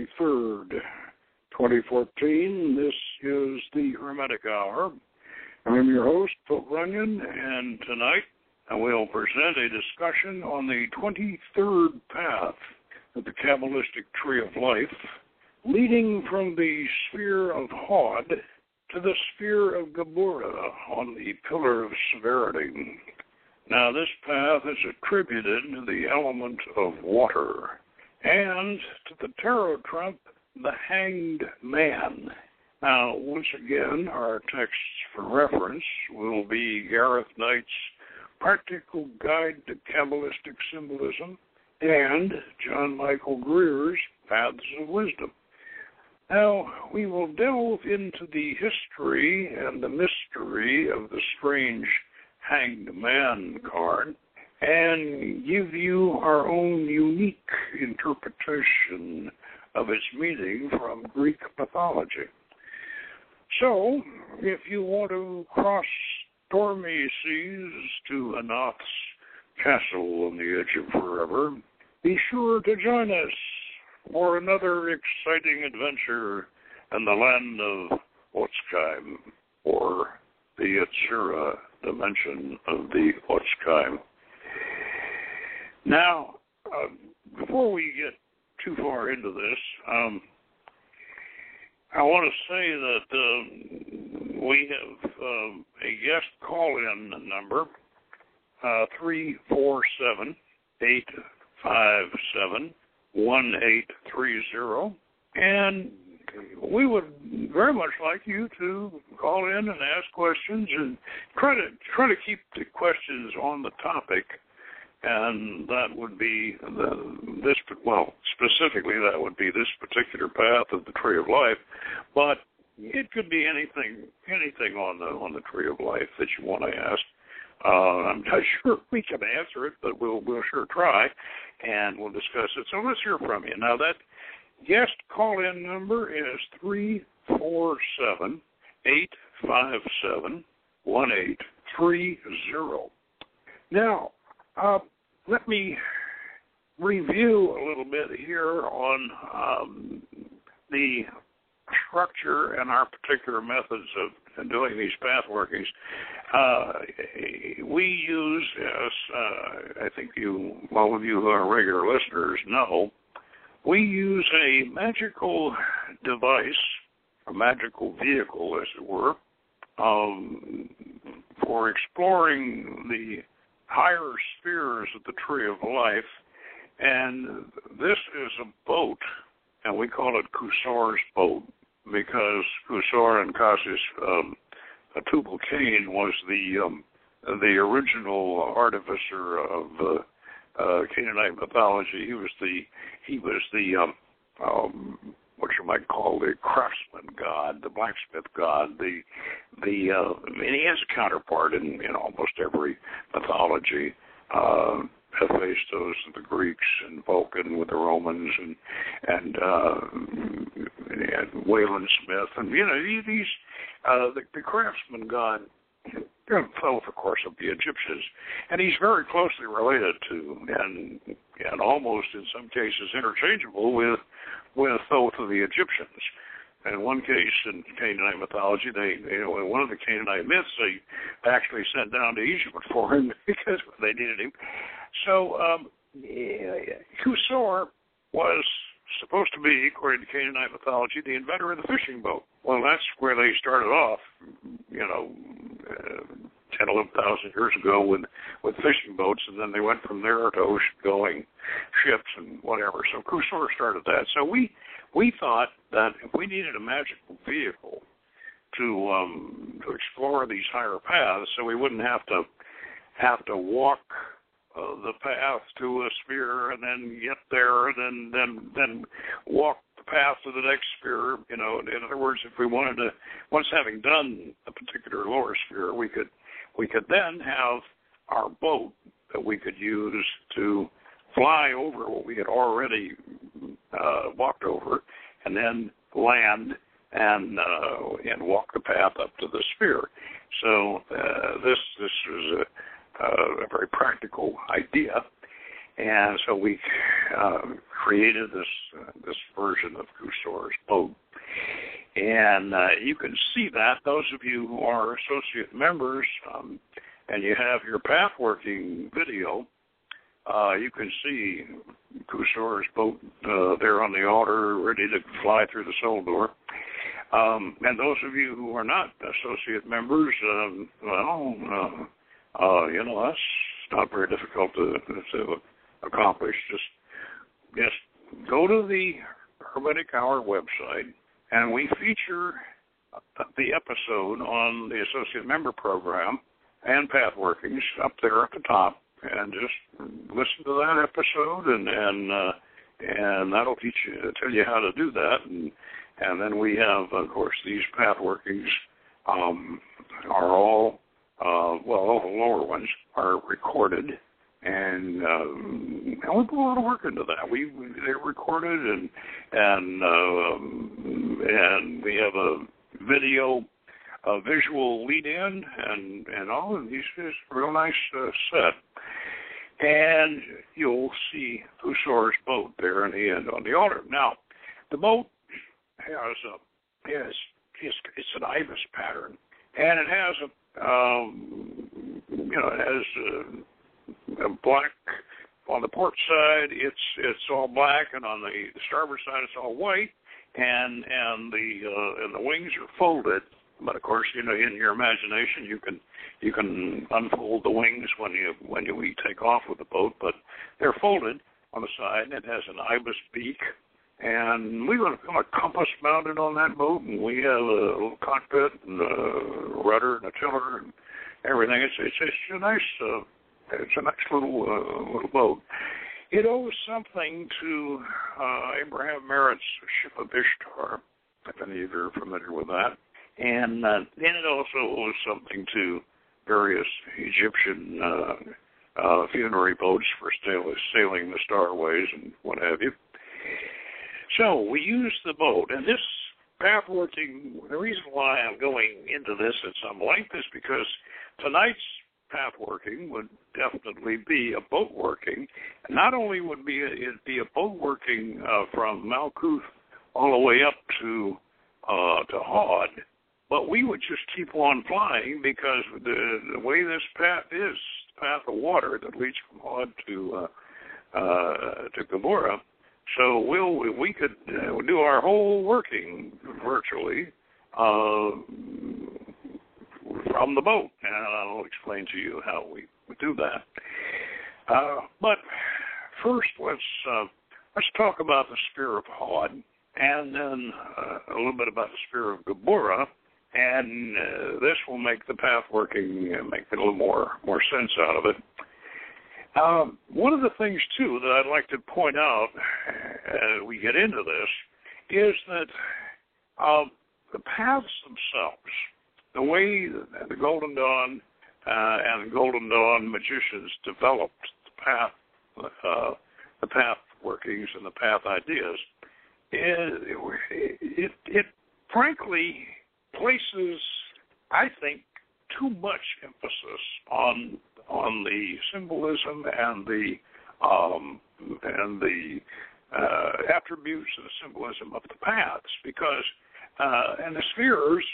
23rd, 2014. This is the Hermetic Hour. I'm your host, Pope Runyon, and tonight I will present a discussion on the 23rd path of the Kabbalistic Tree of Life, leading from the sphere of Hod to the sphere of Geburah on the Pillar of Severity. Now, this path is attributed to the element of water and to the tarot trump, the Hanged Man. Now, once again, our texts for reference will be Gareth Knight's Practical Guide to Kabbalistic Symbolism and John Michael Greer's Paths of Wisdom. Now, we will delve into the history and the mystery of the strange Hanged Man card and give you our own unique interpretation of its meaning from Greek mythology. So, if you want to cross stormy seas to Anath's castle on the edge of forever, be sure to join us for another exciting adventure in the land of Otzkeim, or the Yetzirah dimension of the Otzkeim. Now, before we get too far into this, I want to say that we have a guest call-in number, 347-857-1830, and we would very much like you to call in and ask questions and try to keep the questions on the topic, and that would be specifically that would be this particular path of the Tree of Life, but it could be anything on the Tree of Life that you want to ask. I'm not sure we can answer it, but we'll sure try, and we'll discuss it. So let's hear from you. Now, that guest call-in number is 347-857-1830. Now, let me review a little bit here on the structure and our particular methods of doing these path workings. We use, as I think all of you who are regular listeners know, we use a magical device, a magical vehicle, as it were, for exploring the higher spheres of the Tree of Life, and this is a boat, and we call it Kusor's boat, because Kusor and Cassis Tubal-Cain was the original artificer of Canaanite mythology. He was the what you might call the craftsman god, the blacksmith god, and he has a counterpart in almost every mythology. Hephaestus, the Greeks, and Vulcan with the Romans, and Wayland Smith, and these the craftsman god, Thoth, of course, of the Egyptians, and he's very closely related to, and almost in some cases interchangeable with Thoth of the Egyptians. In one case in Canaanite mythology, in one of the Canaanite myths, they actually sent down to Egypt for him because they needed him. So Kusor was supposed to be, according to Canaanite mythology, the inventor of the fishing boat. Well, that's where they started off, 10, 11,000 years ago with fishing boats, and then they went from there to ocean-going ships and whatever. So Kusor started that. So we thought that if we needed a magical vehicle to explore these higher paths, so we wouldn't have to walk the path to a sphere and then get there and then walk the path to the next sphere. In other words, if we wanted to, once having done a particular lower sphere, we could then have our boat that we could use to fly over what we had already walked over, and then land and walk the path up to the sphere. So this is a very practical idea, and so we created this version of Kusor's boat. And you can see that, those of you who are associate members, and you have your Pathworking video, you can see Kusor's boat there on the altar, ready to fly through the soul door. And those of you who are not associate members, that's not very difficult to accomplish. Just go to the Hermetic Hour website, and we feature the episode on the associate member program and Pathworkings up there at the top, and just listen to that episode, and that'll tell you how to do that. And then we have, of course, these Pathworkings are all, all the lower ones are recorded, and we put a lot of work into that. They're recorded, and we have a visual lead-in, and all of these is a real nice set. And you'll see Kusor's boat there in the end on the altar. Now, the boat has it's an ibis pattern, and it has a black on the port side. It's all black, and on the starboard side it's all white, and the wings are folded. But of course, in your imagination, you can unfold the wings when we take off with the boat. But they're folded on the side, and it has an ibis beak. And we got a compass mounted on that boat, and we have a little cockpit and a rudder and a tiller and everything. It's a nice little boat. It owes something to Abraham Merritt's Ship of Ishtar, if any of you are familiar with that. And then it also owes something to various Egyptian funerary boats for sailing the starways and what have you. So we use the boat, and this Pathworking, the reason why I'm going into this at some length is because tonight's Pathworking would definitely be a boat working. Not only would it be a boat working from Malkuth all the way up to Hod, but we would just keep on flying because the way this path is, the path of water that leads from Hod to Gabora. So we could do our whole working virtually from the boat, and I'll explain to you how we would do that. But first, let's talk about the sphere of Hod, and then a little bit about the sphere of Gabora, and this will make the path working, make a little more sense out of it. One of the things, too, that I'd like to point out as we get into this is that the paths themselves, the way the Golden Dawn and Golden Dawn magicians developed the path workings and the path ideas, it frankly places, I think, too much emphasis on the symbolism and the attributes and the symbolism of the paths, because and the spheres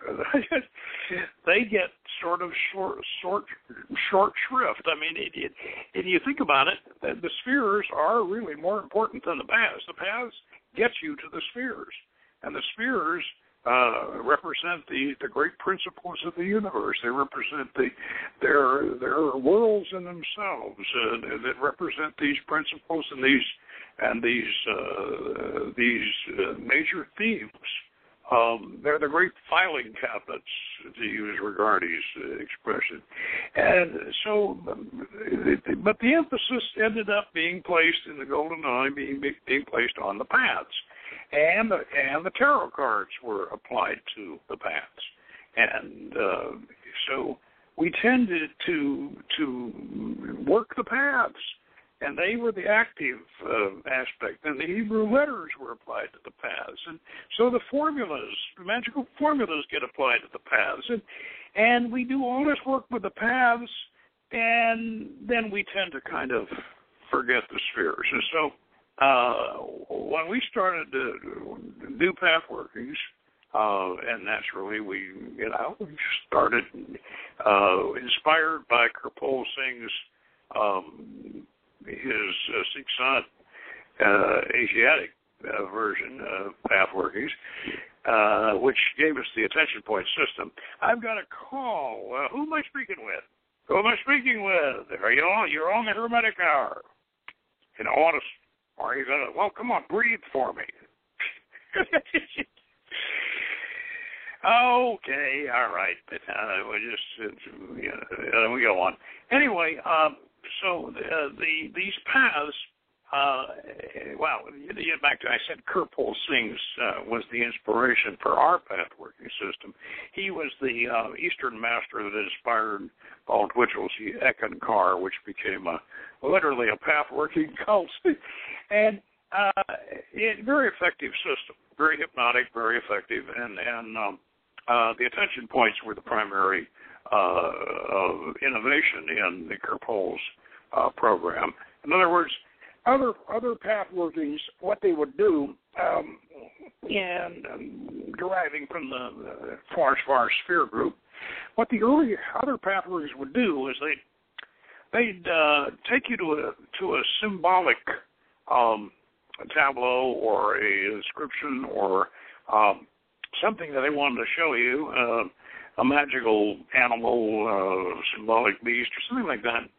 they get sort of short shrift. I mean, if you think about it, the spheres are really more important than the paths. The paths get you to the spheres, and the spheres represent the great principles of the universe. They represent their worlds in themselves that represent these principles and these major themes. They're the great filing cabinets, to use Regardie's expression. And so, but the emphasis ended up being placed in the Golden Dawn, being placed on the paths. And the tarot cards were applied to the paths. And so we tended to work the paths, and they were the active aspect. And the Hebrew letters were applied to the paths. And so the magical formulas get applied to the paths. And we do all this work with the paths, and then we tend to kind of forget the spheres. And so when we started to do path workings, and naturally we started inspired by Kirpal Singh's his Sikh Sant Asiatic version of path workings, which gave us the attention point system. I've got a call. Who am I speaking with? Who am I speaking with? Are you on? You're on the Hermetic Hour. Are you gonna? Well, come on, breathe for me. Okay, all right. We go on. Anyway, so these paths. Back to I said Kirpal Singh's was the inspiration for our path working system. He was the Eastern master that inspired Paul Twitchell's Ekankar, which became literally a path working cult, and very effective system, very hypnotic, very effective, and the attention points were the primary innovation in the Kirpal's program. In other words, other path workings, what they would do, and deriving from the Far Sphere group, what the early other path workings would do was they'd take you to a symbolic tableau or a inscription or something that they wanted to show you, a magical animal, symbolic beast, or something like that.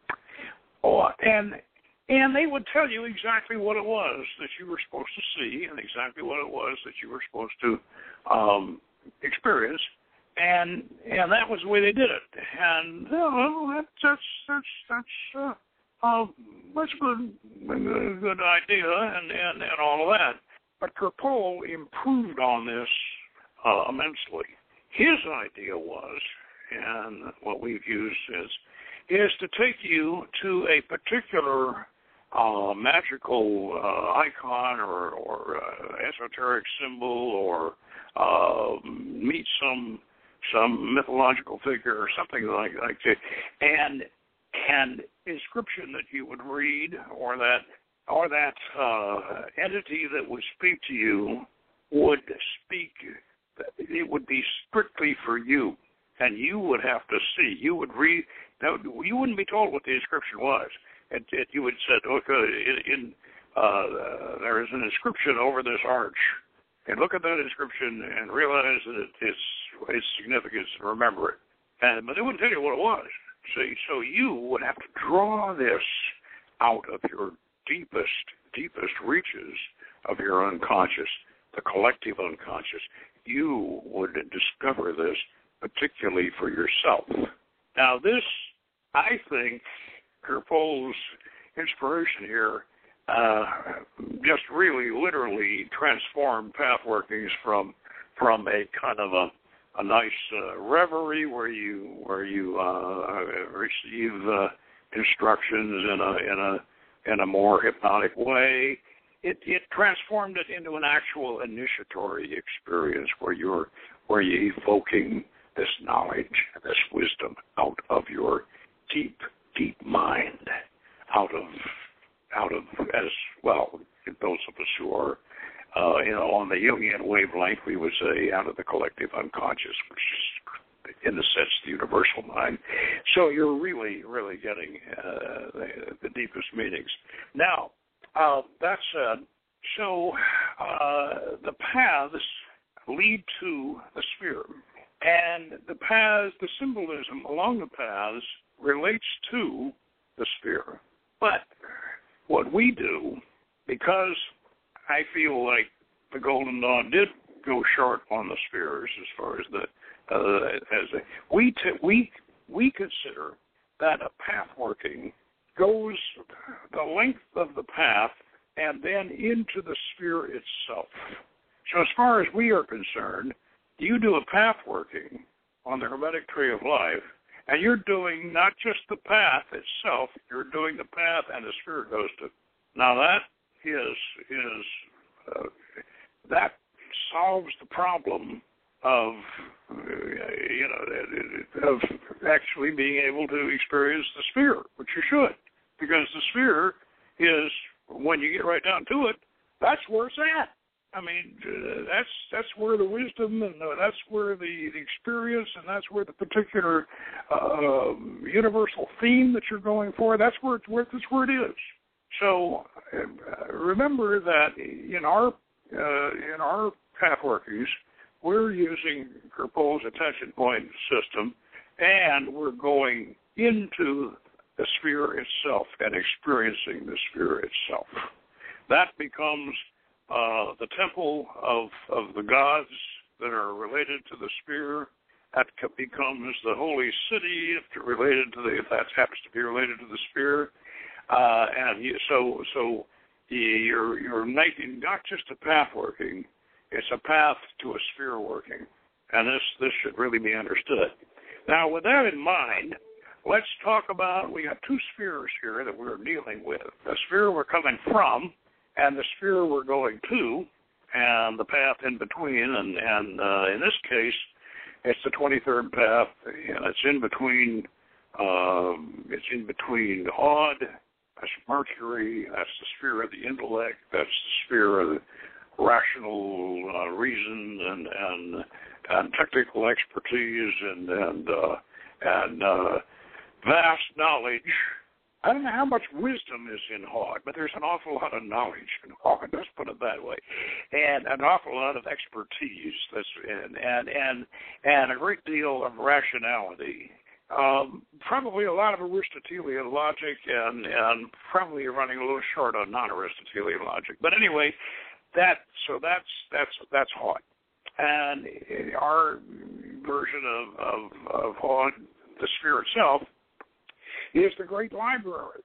And they would tell you exactly what it was that you were supposed to see and exactly what it was that you were supposed to experience. And that was the way they did it. And that's a good idea and all of that. But Kirpal improved on this immensely. His idea was, and what we've used is to take you to a particular magical icon or esoteric symbol or meet some mythological figure or something like that, and inscription that you would read or that entity that would speak to you would speak. It would be strictly for you, and you would have to see. You would read. Now, you wouldn't be told what the inscription was. You would say, okay, there is an inscription over this arch, and look at that inscription and realize that its significance and remember it. But they wouldn't tell you what it was. So you would have to draw this out of your deepest reaches of your unconscious, the collective unconscious. You would discover this particularly for yourself. Now this, I think, Kirpal's inspiration here just really literally transformed path workings from a kind of a nice reverie where you receive instructions in a more hypnotic way. It transformed it into an actual initiatory experience where you're evoking this knowledge, this wisdom out of your deep mind, out of as well, those of us who are on the Jungian wavelength, we would say out of the collective unconscious, which is in a sense the universal mind. So you're really getting the deepest meanings. Now, that said, so the paths lead to the sphere, and the symbolism along the paths relates to the sphere. But what we do, because I feel like the Golden Dawn did go short on the spheres as far as we consider that a path working goes the length of the path and then into the sphere itself. So as far as we are concerned, you do a path working on the Hermetic Tree of Life, and you're doing not just the path itself, you're doing the path and the sphere goes to. Now that that solves the problem of of actually being able to experience the sphere, which you should, because the sphere is when you get right down to it, that's where it's at. I mean, that's where the wisdom and that's where the experience and that's where the particular universal theme that you're going for. That's where it is. So remember that in our path workings, we're using Kerpo's attention point system, and we're going into the sphere itself and experiencing the sphere itself. That becomes the temple of the gods that are related to the sphere. That becomes the holy city if that happens to be related to the sphere. So you're making not just a path working, it's a path to a sphere working. And this should really be understood. Now, with that in mind, let's talk about, we got two spheres here that we're dealing with. The sphere we're coming from and the sphere we're going to, and the path in between. And in this case, it's the 23rd path, and it's in between Hod, that's Mercury, that's the sphere of the intellect, that's the sphere of the rational reason and technical expertise and vast knowledge. I don't know how much wisdom is in Hod, but there's an awful lot of knowledge in Hod. Let's put it that way, and an awful lot of expertise. And a great deal of rationality. Probably a lot of Aristotelian logic, and probably running a little short on non-Aristotelian logic. But anyway, that's Hod. And our version of Hod, the sphere itself, is the great library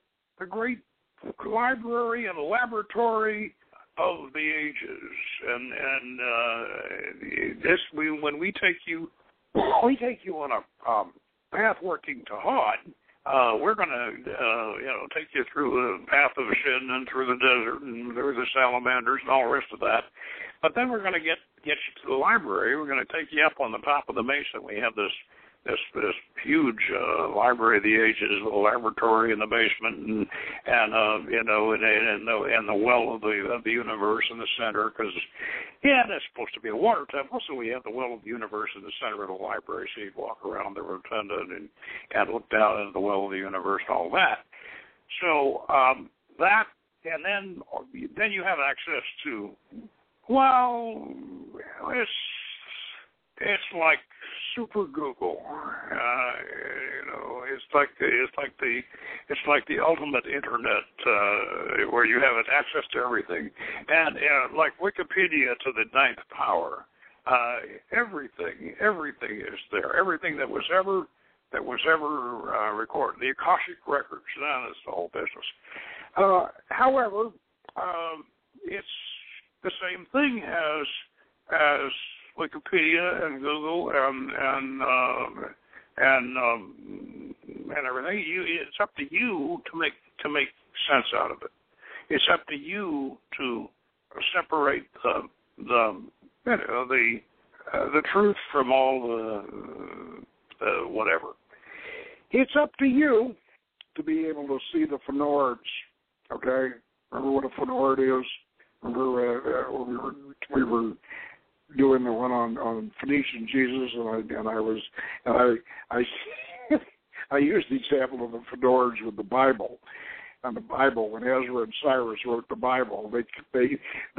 and laboratory of the ages. And when we take you on a path working to Hod, we're going to take you through the path of Shin and through the desert and through the salamanders and all the rest of that. But then we're going to get you to the library. We're going to take you up on the top of the mesa. We have this huge library of the ages, a laboratory in the basement, and the well of the universe in the center. Because that's supposed to be a water temple, so we have the well of the universe in the center of the library. So you walk around the rotunda and look down into the well of the universe and all that. So that, and then you have access to, well, it's like Super Google, it's like the ultimate internet where you have access to everything, and like Wikipedia to the 9th power. Everything is there. Everything that was ever recorded. The Akashic records. That's the whole business. However, it's the same thing as Wikipedia and Google and everything. It's up to you to make sense out of it. It's up to you to separate the truth from all the whatever. It's up to you to be able to see the Phanords. Okay, remember what a Phanord is? Remember we were doing the one on Phoenician Jesus, I used the example of the Phanords with the Bible. And the Bible, when Ezra and Cyrus wrote the Bible, they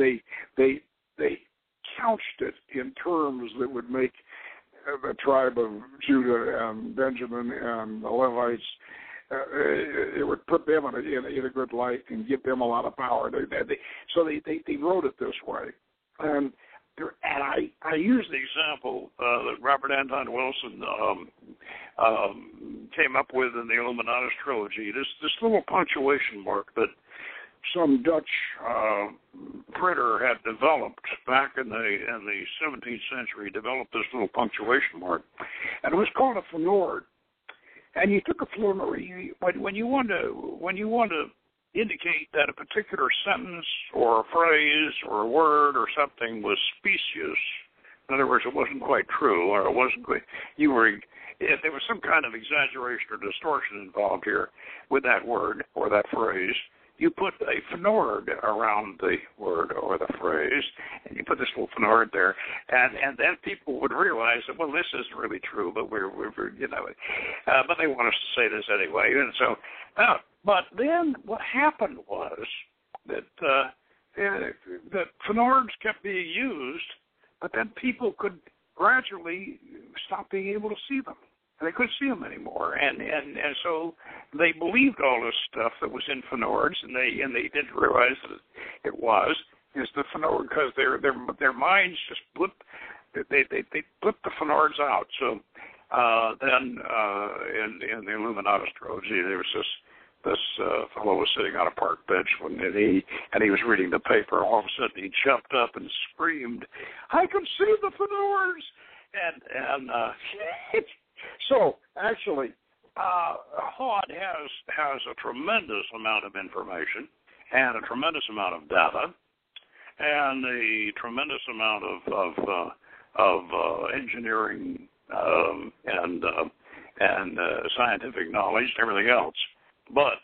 couched it in terms that would make the tribe of Judah and Benjamin and the Levites. It would put them in a good light and give them a lot of power. So they wrote it this way, and I use the example that Robert Anton Wilson came up with in the Illuminatus trilogy. This little punctuation mark that some Dutch printer had developed back in the 17th century. Developed this little punctuation mark, and it was called a Phanord. And you took a Phanord when you want to indicate that a particular sentence or a phrase or a word or something was specious. In other words, it wasn't quite true, or it wasn't quite, there was some kind of exaggeration or distortion involved here with that word or that phrase. you put a Fnord around the word or the phrase, and you put this little Fnord there, and then people would realize that, well, this isn't really true, but we're but they want us to say this anyway. And so, but then what happened was that Fnords kept being used, but then people could gradually stop being able to see them. And they couldn't see them anymore, and so they believed all this stuff that was in Fnords, and they didn't realize that it was the Fnord, because their minds just blipped. They blipped the Fnords out. So then in the Illuminatus trilogy, there was this fellow was sitting on a park bench and he was reading the paper. All of a sudden, he jumped up and screamed, "I can see the Fnords!" And so, actually, HOD has a tremendous amount of information and a tremendous amount of data and a tremendous amount of engineering and scientific knowledge and everything else. But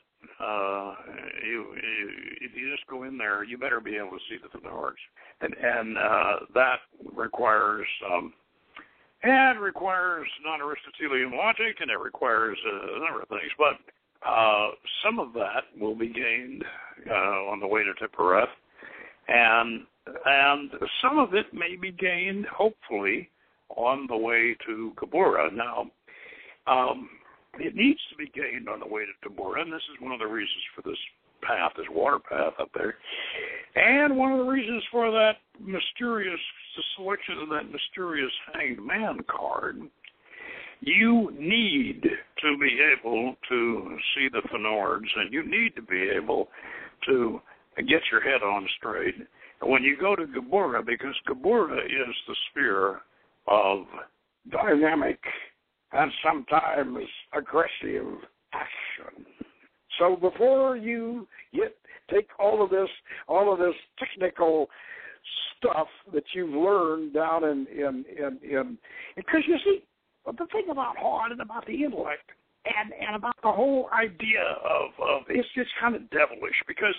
if you just go in there, you better be able to see the Fnords, and that requires. And it requires non-Aristotelian logic, and it requires a number of things. But some of that will be gained on the way to Tippereth, and some of it may be gained, hopefully, on the way to Cabura. Now, it needs to be gained on the way to Cabura, and this is one of the reasons for this path, this water path up there. And one of the reasons for that mysterious selection of that mysterious hanged man card, you need to be able to see the Fnords, and you need to be able to get your head on straight when you go to Cabura, because Cabura is the sphere of dynamic and sometimes aggressive action. So before you take all of this technical stuff that you've learned down in because you see, the thing about HOD and about the intellect and about the whole idea of it's just kind of devilish, because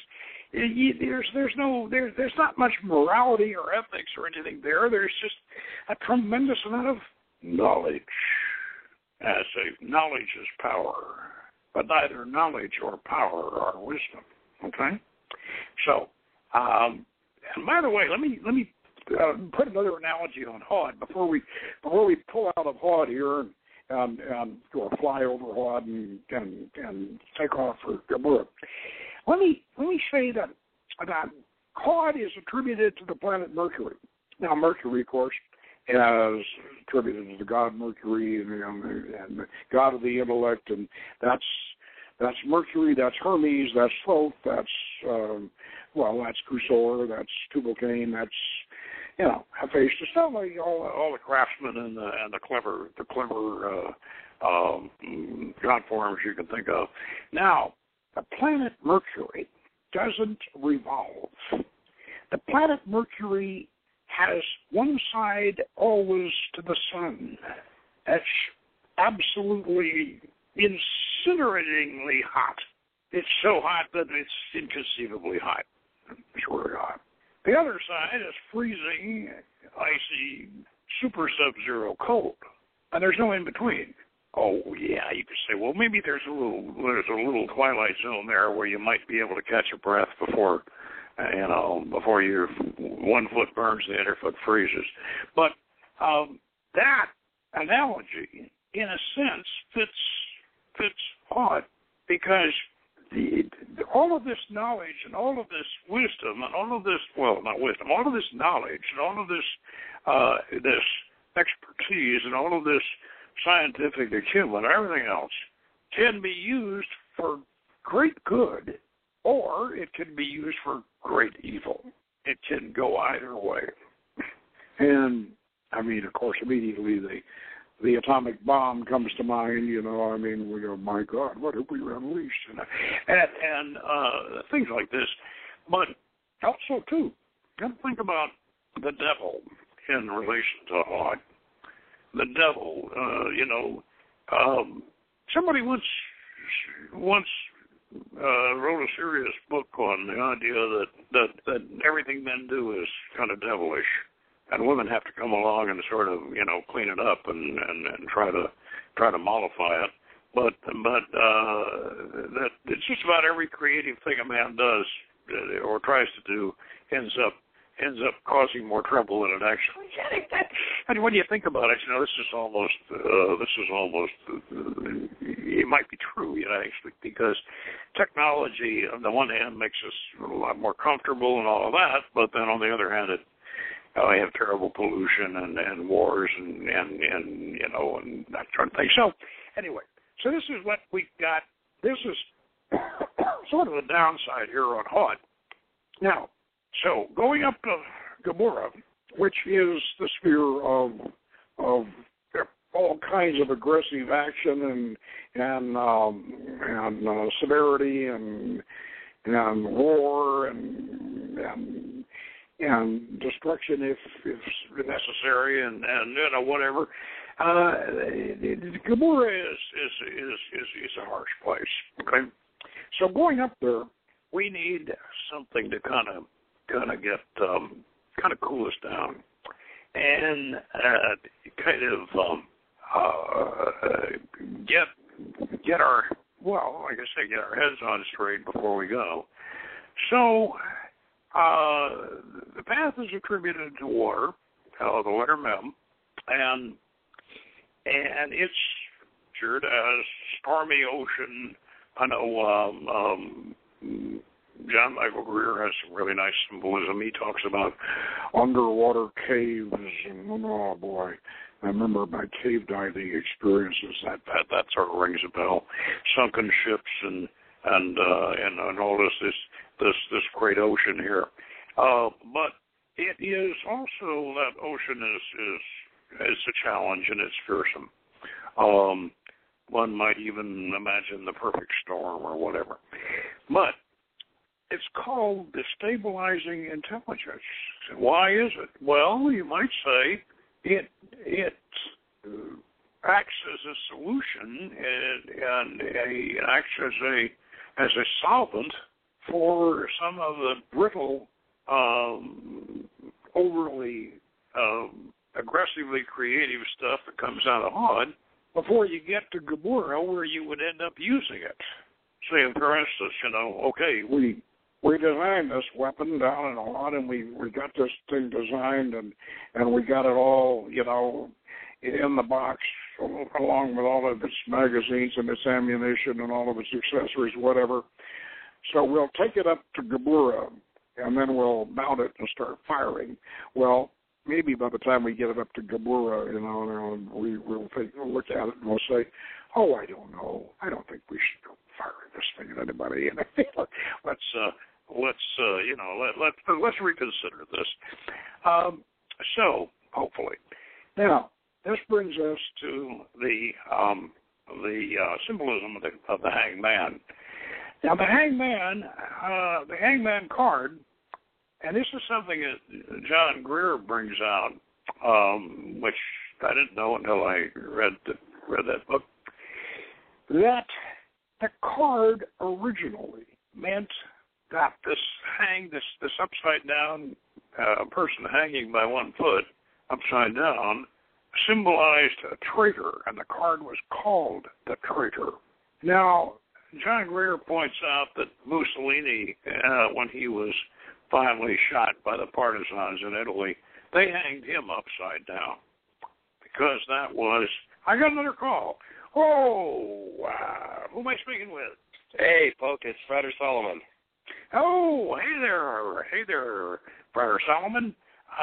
there's not much morality or ethics or anything there. There's just a tremendous amount of knowledge. As I say, knowledge is power, but neither knowledge or power are wisdom. Okay, so and by the way, let me put another analogy on HOD before we pull out of HOD here and go fly over HOD and take off for Cabura. Let me say that HOD is attributed to the planet Mercury. Now, Mercury, of course, is attributed to the god Mercury and the god of the intellect, and that's Mercury, that's Hermes, that's Thoth, that's that's Cursor, that's Tubal-Cain, that's Hephaestus, all the craftsmen and the clever god forms you can think of. Now, the planet Mercury doesn't revolve. The planet Mercury has one side always to the sun. That's absolutely incineratingly hot. It's so hot that it's inconceivably hot. It's really hot. The other side is freezing, icy, super sub-zero cold, and there's no in between. Oh yeah, you could say, well, maybe there's a little twilight zone there where you might be able to catch your breath before your one foot burns, the other foot freezes. But that analogy, in a sense, fits HOD, because all of this knowledge and all of this wisdom and all of this, well, not wisdom, all of this knowledge and all of this this expertise and all of this scientific acumen, everything else, can be used for great good, or it can be used for great evil. It can go either way. And, I mean, of course, immediately the atomic bomb comes to mind, we go, my God, what have we unleashed? And things like this. But also, too, got to think about the devil in relation to HOD. The devil, somebody once wrote a serious book on the idea that everything men do is kind of devilish, and women have to come along and sort of, clean it up and try to mollify it. But that it's just about every creative thing a man does or tries to do ends up causing more trouble than it actually. And when you think about it, this is almost it might be true, actually, because technology on the one hand makes us a lot more comfortable and all of that, but then on the other hand, we have terrible pollution and wars and that sort of thing. So anyway, so this is what we got. This is sort of the downside here on HUD. Now, so going up to Gamorra, which is the sphere of all kinds of aggressive action and severity and war and destruction if necessary and whatever. Gamorra is a harsh place. Okay, so going up there, we need something to kind of get cool us down and get our get our heads on straight before we go. So the path is attributed to water, the letter Mem, and it's pictured as stormy ocean. I know John Michael Greer has some really nice symbolism. He talks about underwater caves, and oh boy, I remember my cave diving experiences. That sort of rings a bell. Sunken ships and all this great ocean here. But it is also, that ocean is a challenge, and it's fearsome. One might even imagine the perfect storm or whatever. But it's called destabilizing intelligence. Why is it? Well, you might say it acts as a solution and acts as a solvent for some of the brittle, overly aggressively creative stuff that comes out of HUD before you get to Gamorra, where you would end up using it. Say, for instance, okay, we designed this weapon down in HUD, and we got this thing designed, and we got it all, in the box, along with all of its magazines and its ammunition and all of its accessories, whatever. So we'll take it up to Gamorra, and then we'll mount it and start firing. Well, maybe by the time we get it up to Gamorra, we'll look at it and we'll say, oh, I don't know. I don't think we should go firing this thing at anybody. Let's reconsider this. So hopefully, now this brings us to the symbolism of the hangman. Now the hangman card, and this is something that John Greer brings out, which I didn't know until I read that book. That the card originally meant that this upside down person hanging by one foot upside down symbolized a traitor, and the card was called the traitor. Now, John Greer points out that Mussolini, when he was finally shot by the partisans in Italy, they hanged him upside down because that was... I got another call. Oh, who am I speaking with? Hey, Poke, it's Frater Solomon. Oh, hey there, Frater Solomon.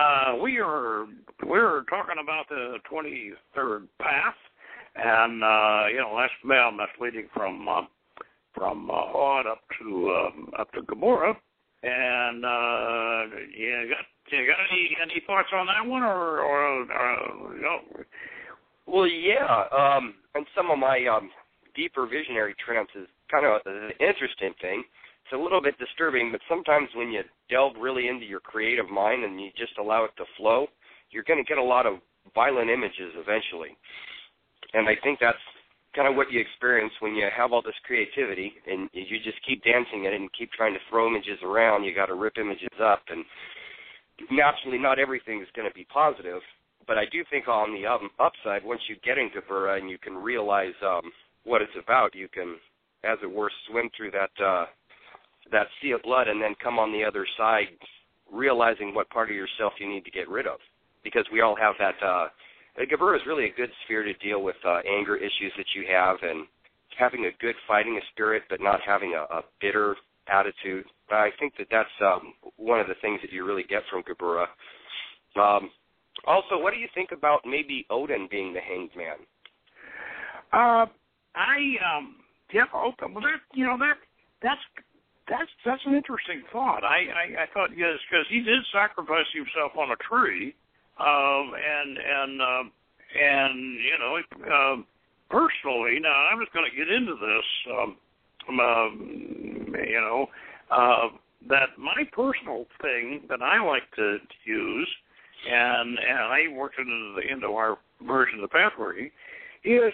We're talking about the 23rd path, and that's leading from Hod up to Gamorra. And you got any thoughts on that one, or no? Well, yeah. And some of my deeper visionary trance is kind of an interesting thing. It's a little bit disturbing, but sometimes when you delve really into your creative mind and you just allow it to flow, you're going to get a lot of violent images eventually. And I think that's kind of what you experience when you have all this creativity and you just keep dancing it and keep trying to throw images around. You got to rip images up, and naturally not everything is going to be positive, but I do think on the upside, once you get into Geburah and you can realize what it's about, you can, as it were, swim through that sea of blood and then come on the other side realizing what part of yourself you need to get rid of, because we all have that. Geburah is really a good sphere to deal with anger issues that you have and having a good fighting spirit, but not having a bitter attitude. I think that's one of the things that you really get from Geburah. Also, what do you think about maybe Odin being the hanged man? That's an interesting thought. I thought, yes, because he did sacrifice himself on a tree, personally. Now I'm just going to get into this. That my personal thing that I like to use, and I worked into our version of the pathway, is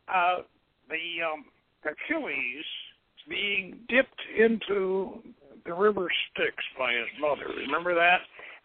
the Achilles being dipped into the river Styx by his mother. Remember that?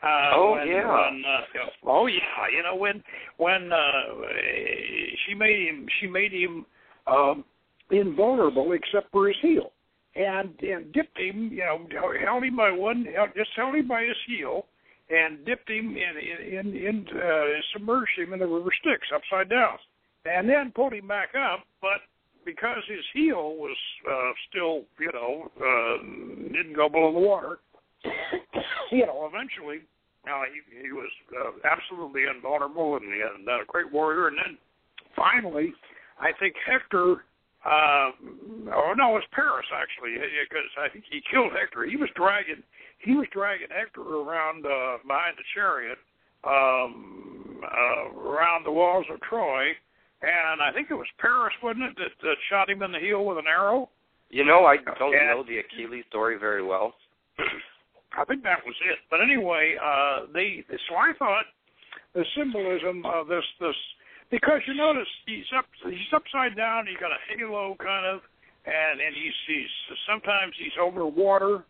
When she made him invulnerable except for his heel, and dipped him, held him by his heel, and dipped him in submerged him in the river Styx upside down, and then pulled him back up, but because his heel was still, didn't go below the water, eventually he was absolutely invulnerable, and he had a great warrior. And then finally, I think Hector, it was Paris actually, because I think he killed Hector. He was dragging Hector around behind the chariot around the walls of Troy. And I think it was Paris, wasn't it, that shot him in the heel with an arrow? I don't know the Achilles story very well. I think that was it. But anyway, so I thought the symbolism of this, because you notice he's upside down, he's got a halo kind of, and he's sometimes he's over water,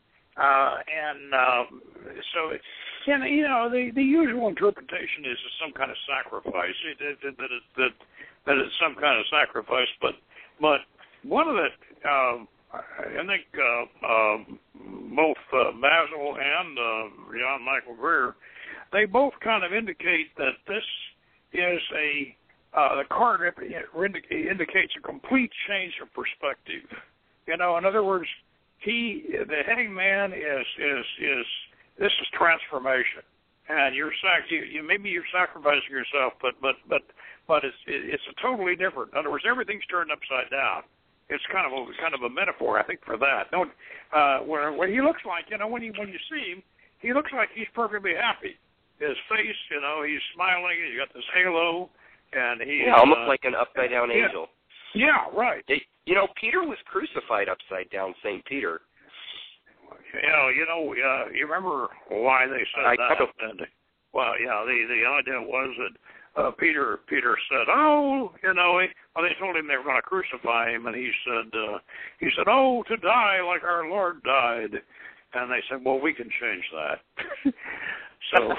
so. And the usual interpretation is some kind of sacrifice. That it's some kind of sacrifice. But one of the I think both Basil and John Michael Greer, they both kind of indicate that this is the card indicates a complete change of perspective. In other words, the hangman is this is transformation, and maybe you're sacrificing yourself, but it's a totally different. In other words, everything's turned upside down. It's kind of a metaphor, I think, for that. Where he looks like, when you see him, he looks like he's perfectly happy. His face, he's smiling. He's got this halo, and he's almost like an upside down angel. Yeah, right. Peter was crucified upside down, St. Peter. You remember why they said that? Well, the idea was that Peter said, they told him they were going to crucify him, and he said, "Oh, to die like our Lord died," and they said, "Well, we can change that." So,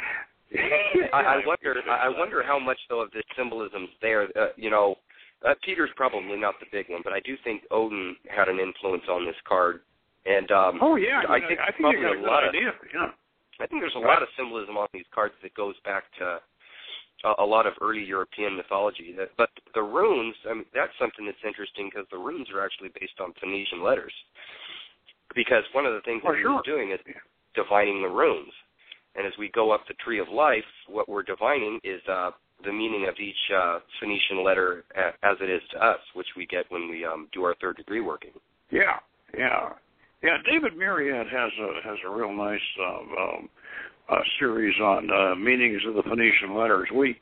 I wonder how much though of this symbolism's there. Peter's probably not the big one, but I do think Odin had an influence on this card. And I think probably you got a good idea. Yeah. I think there's a lot of symbolism on these cards that goes back to a lot of early European mythology. But the runes, that's something that's interesting because the runes are actually based on Phoenician letters. Because one of the things that we're doing is divining the runes. And as we go up the tree of life, what we're divining is the meaning of each Phoenician letter as it is to us, which we get when we do our third degree working. Yeah. David Myriad has a real nice series on meanings of the Phoenician letters. We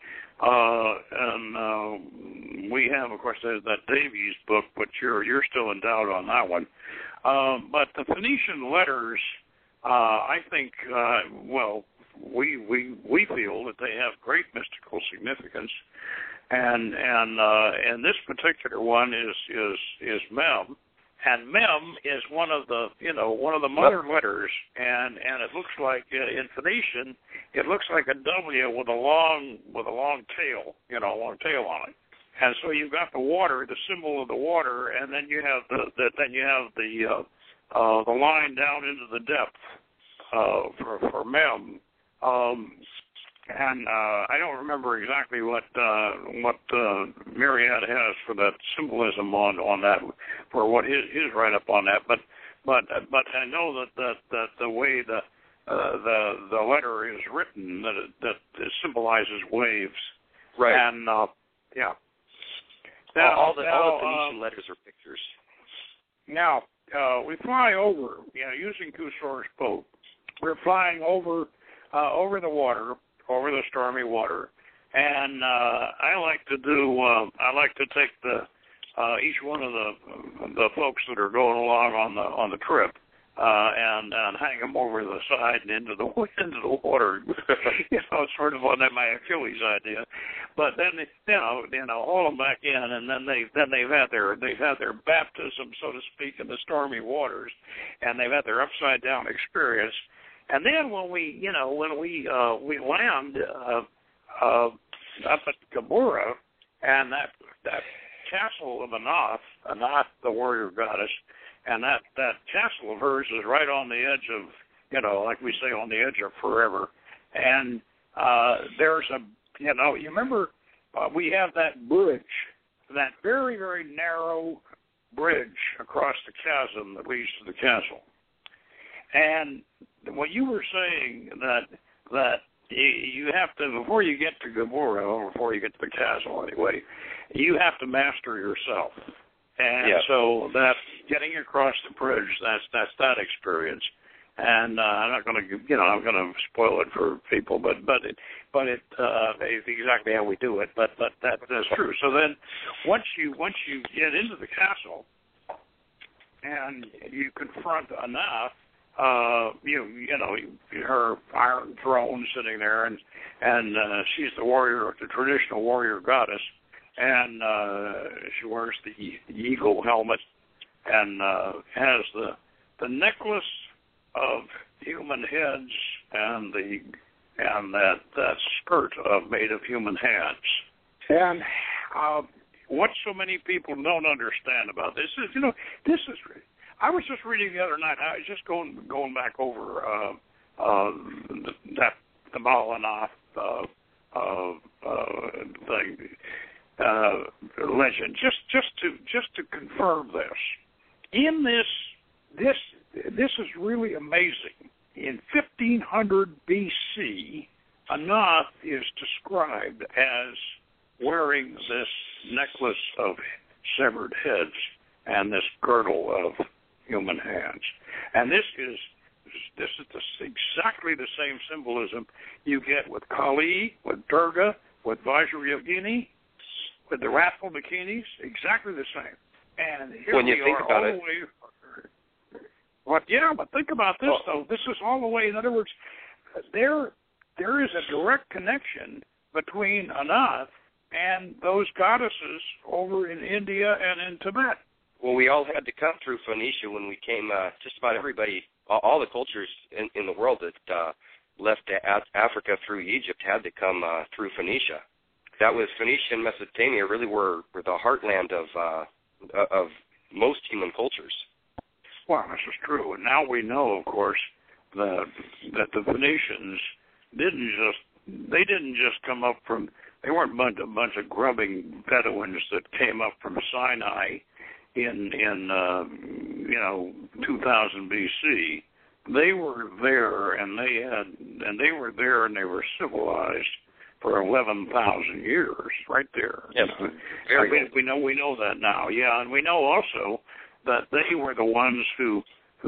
have, of course, that Davies book, but you're still in doubt on that one. But the Phoenician letters, I think, we feel that they have great mystical significance, and this particular one is Mem. And Mem is one of the mother letters, and it looks like in Phoenician, it looks like a W with a long tail, a long tail on it. And so you've got the water, the symbol of the water, and then you have the line down into the depth for Mem. And I don't remember exactly what Myriad has for that symbolism on that, for what his write up on that. But I know that the way the letter is written, that it symbolizes waves. Right. And yeah. Now, all the Phoenician letters are pictures. Now we fly over, using Cusor's boat. We're flying over the water. Over the stormy water, and I like to take each one of the folks that are going along on the trip and hang them over the side and into the water. Sort of on my Achilles idea. But then haul them back in, and then they've had their baptism, so to speak, in the stormy waters, and they've had their upside down experience. And then when we land up at Gabura, and that castle of Anath, the warrior goddess, and that castle of hers is right on the edge of, like we say, on the edge of forever. And there's you remember we have that bridge, that very, very narrow bridge across the chasm that leads to the castle. And what you were saying that you have to, before you get to Gabura, or before you get to the castle anyway, you have to master yourself. And so that getting across the bridge, that's that experience. And I'm not going to spoil it for people, but it's exactly how we do it. But that's true. So then, once you get into the castle, and you confront Anath, her iron throne sitting there, and she's the warrior, the traditional warrior goddess, and she wears the eagle helmet, and has the necklace of human heads, and that skirt made of human hands. And what so many people don't understand about this is, I was just reading the other night. I was just going back over the Malanath legend, just to confirm this. In this is really amazing. In 1500 BC, Anath is described as wearing this necklace of severed heads and this girdle of human hands. And this is exactly the same symbolism you get with Kali, with Durga, with Vajrayogini, with the wrathful bikinis, exactly the same. And here when you we think are about all it. the way. But think about this, though. This is all the way. In other words, there is a direct connection between Anath and those goddesses over in India and in Tibet. Well, we all had to come through Phoenicia when we came. Just about everybody, all the cultures in the world that left Africa through Egypt had to come through Phoenicia. That was Phoenicia and Mesopotamia really were the heartland of most human cultures. Well, this is true, and now we know, of course, that the Phoenicians didn't just come up from. They weren't a bunch of grubbing Bedouins that came up from Sinai in 2000 BC. They were there, and they were civilized for 11,000 years, right there. Yes, we know that now. Yeah, and we know also that they were the ones who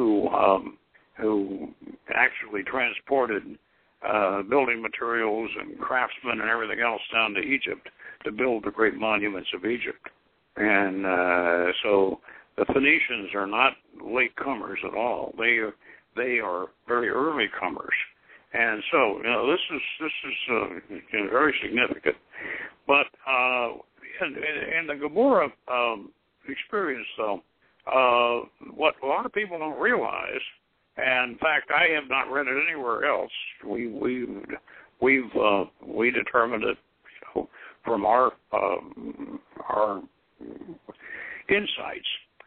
actually transported building materials and craftsmen and everything else down to Egypt to build the great monuments of Egypt. And so the Phoenicians are not late comers at all. They are very early comers. And so, this is very significant. But in the Geburah experience, though, what a lot of people don't realize, and in fact, I have not read it anywhere else. We determined it, from our insights,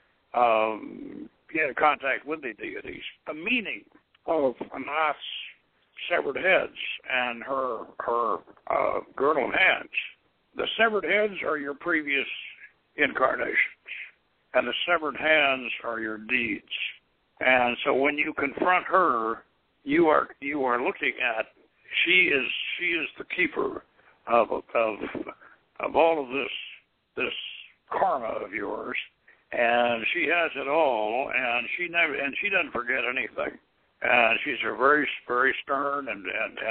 in contact with the deities, the meaning of Anath's severed heads and her girdle of hands. The severed heads are your previous incarnations, and the severed hands are your deeds. And so when you confront her, you are looking at, she is the keeper of all of this karma of yours, and she has it all, and she doesn't forget anything. And she's a very, very stern and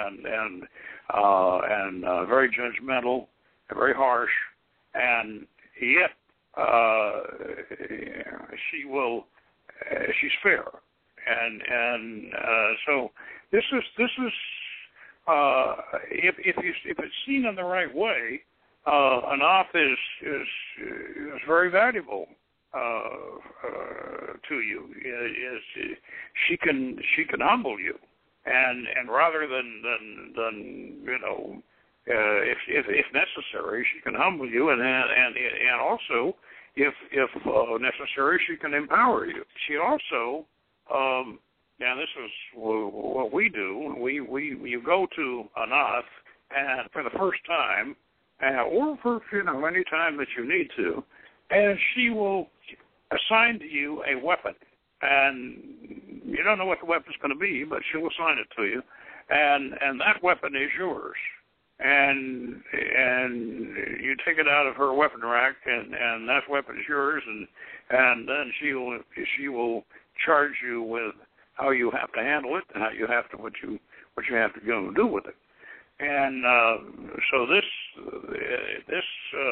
very judgmental, and very harsh, and yet she's fair, and so this is if it's seen in the right way, Anath is very valuable to you. She can humble you, and rather than if necessary, she can humble you, and also if necessary, she can empower you. She also, and this is what we do. You go to Anath, and for the first time, or for any time that you need to, and she will assign to you a weapon, and you don't know what the weapon's going to be, but she'll assign it to you, and that weapon is yours. And you take it out of her weapon rack, and that weapon is yours, and then she will charge you with how you have to handle it, and how you have to what you have to go and do with it. And so this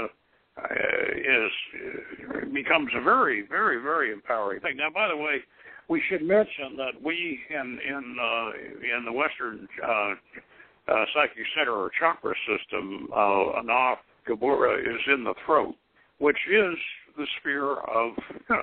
becomes a very, very, very empowering thing. Now, by the way, we should mention that we in the Western psychic center or chakra system, Anath Geburah is in the throat, which is the sphere of,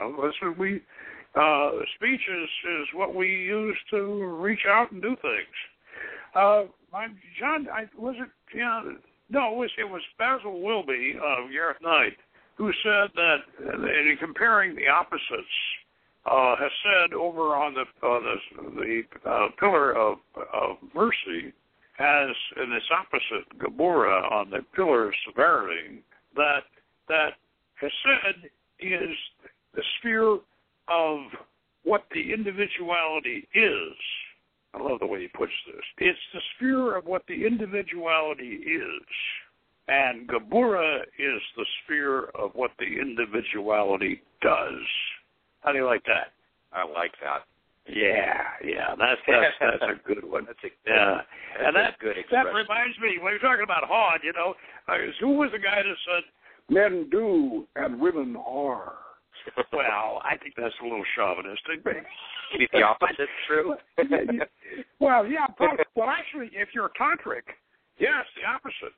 speech is what we use to reach out and do things. John, was it? Yeah, no, it was Basil Wilby of Gareth Knight who said that, in comparing the opposites, has said over on the pillar of mercy, as in its opposite, Geburah, on the pillar of severity, that Hesed is the sphere of what the individuality is. I love the way he puts this. It's the sphere of what the individuality is, and Geburah is the sphere of what the individuality does. How do you like that? I like that. Yeah, that's a good one. That's a good expression. That reminds me, when you're talking about Hod, who was the guy that said, "Men do and women are"? Well, I think that's a little chauvinistic. Maybe the opposite's true. Well, yeah. Well, actually, if you're tantric, yes, the opposite.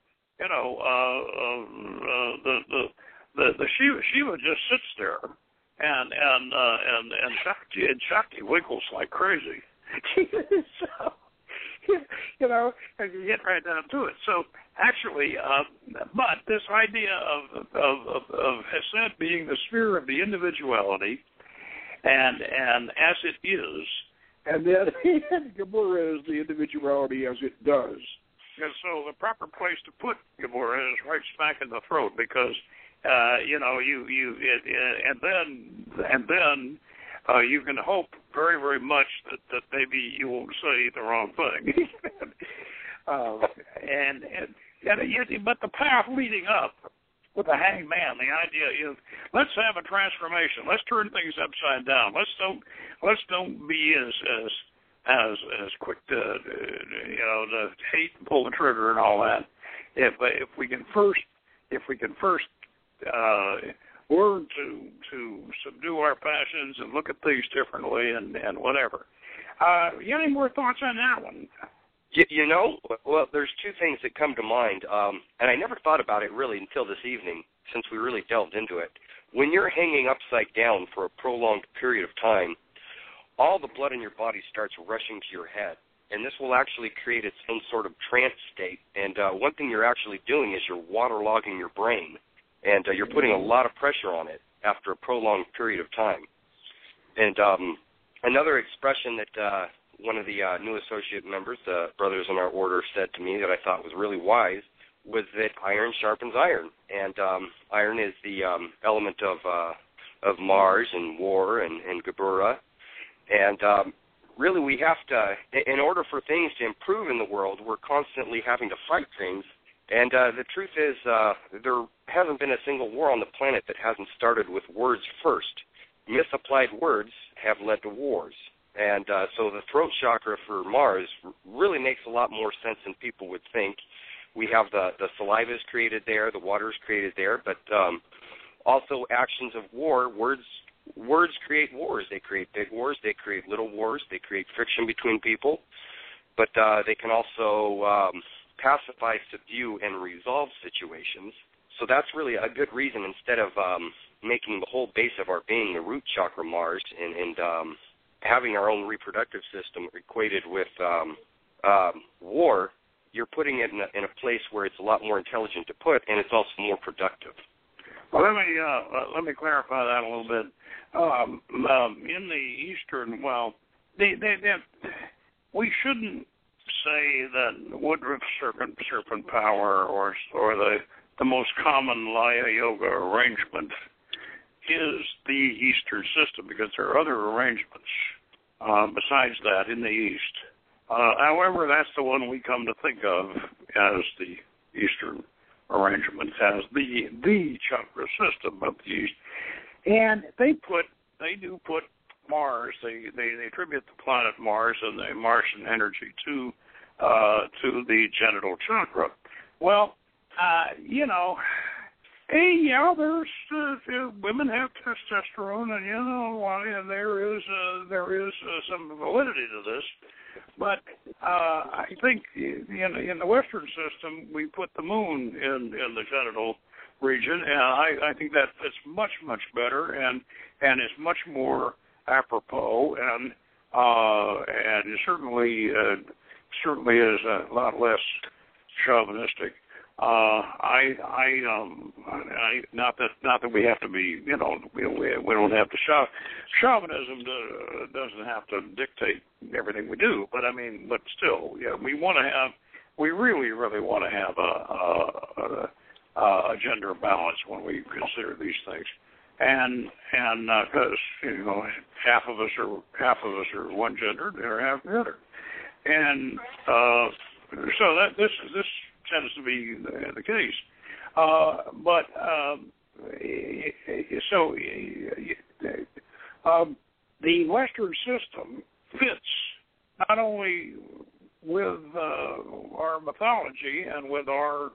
The Shiva just sits there. And Shakti wiggles like crazy. So, and you get right down to it. So actually, but this idea of Hesed being the sphere of the individuality, and as it is, and then Geburah is the individuality as it does. And so the proper place to put Geburah is right smack in the throat, because then you can hope very, very much that maybe you won't say the wrong thing. But the path leading up with the hanged man, the idea is, let's have a transformation. Let's turn things upside down. Let's don't be as quick to hate and pull the trigger and all that. If we can first learn to subdue our passions and look at things differently and whatever. You got any more thoughts on that one? You know, well, there's two things that come to mind, and I never thought about it really until this evening, since we really delved into it. When you're hanging upside down for a prolonged period of time, all the blood in your body starts rushing to your head, and this will actually create its own sort of trance state. And one thing you're actually doing is you're waterlogging your brain, and you're putting a lot of pressure on it after a prolonged period of time. And another expression that one of the new associate members, the brothers in our order, said to me that I thought was really wise was that iron sharpens iron. And iron is the element of Mars and war and Geburah. And really we have to, in order for things to improve in the world, we're constantly having to fight things. And the truth is there hasn't been a single war on the planet that hasn't started with words first. Misapplied words have led to wars. And so the throat chakra for Mars really makes a lot more sense than people would think. We have the saliva is created there, the water is created there, but also actions of war. Words create wars. They create big wars. They create little wars. They create friction between people. But they can also pacify, subdue, and resolve situations. So that's really a good reason, instead of making the whole base of our being the root chakra Mars and having our own reproductive system equated with war, you're putting it in a place where it's a lot more intelligent to put, and it's also more productive. Well, let me clarify that a little bit. In the Eastern, we shouldn't say that Woodruff's serpent power or the most common Laya Yoga arrangement is the Eastern system, because there are other arrangements besides that in the East. However, that's the one we come to think of as the Eastern arrangement, as the chakra system of the East. And they do put Mars. They attribute the planet Mars and the Martian energy to the genital chakra. Well, there's women have testosterone, and there is some validity to this. But I think in the Western system we put the moon in the genital region, and I think that fits much better and is much more apropos, and it certainly is a lot less chauvinistic. Not that we have to be, we don't have to chauvinism doesn't have to dictate everything we do, but still, we really want to have a gender balance when we consider these things, and because half of us are one gendered or half the other, and so that this tends to be the case. The Western system fits not only with our mythology and with our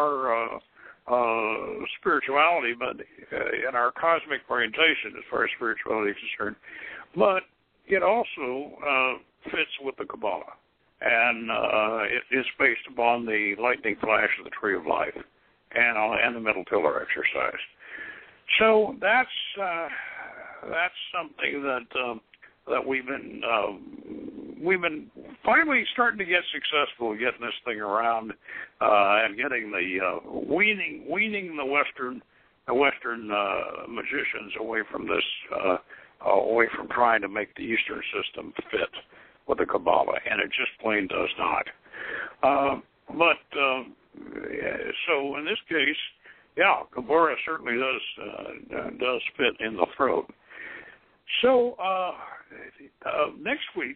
spirituality, but in our cosmic orientation as far as spirituality is concerned, but it also fits with the Kabbalah. And it is based upon the lightning flash of the Tree of Life and the Middle Pillar exercise. So that's something that we've been finally starting to get successful getting this thing around and getting the weaning the Western magicians away from this, away from trying to make the Eastern system fit with the Kabbalah, and it just plain does not. So in this case, Geburah certainly does fit in the throat. So next week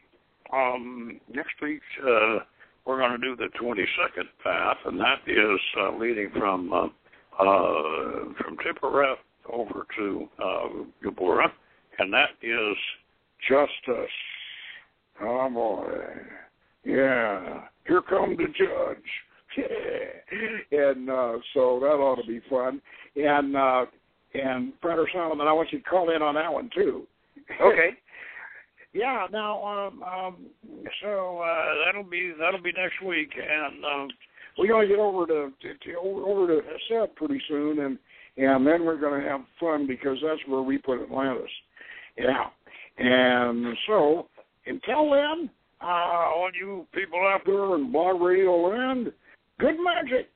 we're going to do the 22nd path, and that is leading from Tiphereth over to Geburah, and that is justice. Oh, boy. Yeah. Here comes the judge. Yeah. And so that ought to be fun. And Brother Solomon, I want you to call in on that one, too. Okay. Yeah. Now, so that'll be next week, and we're going to get over to Seth pretty soon, and then we're going to have fun because that's where we put Atlantis. Yeah. And so until then, all you people out there in Blog Radio Land, good magic.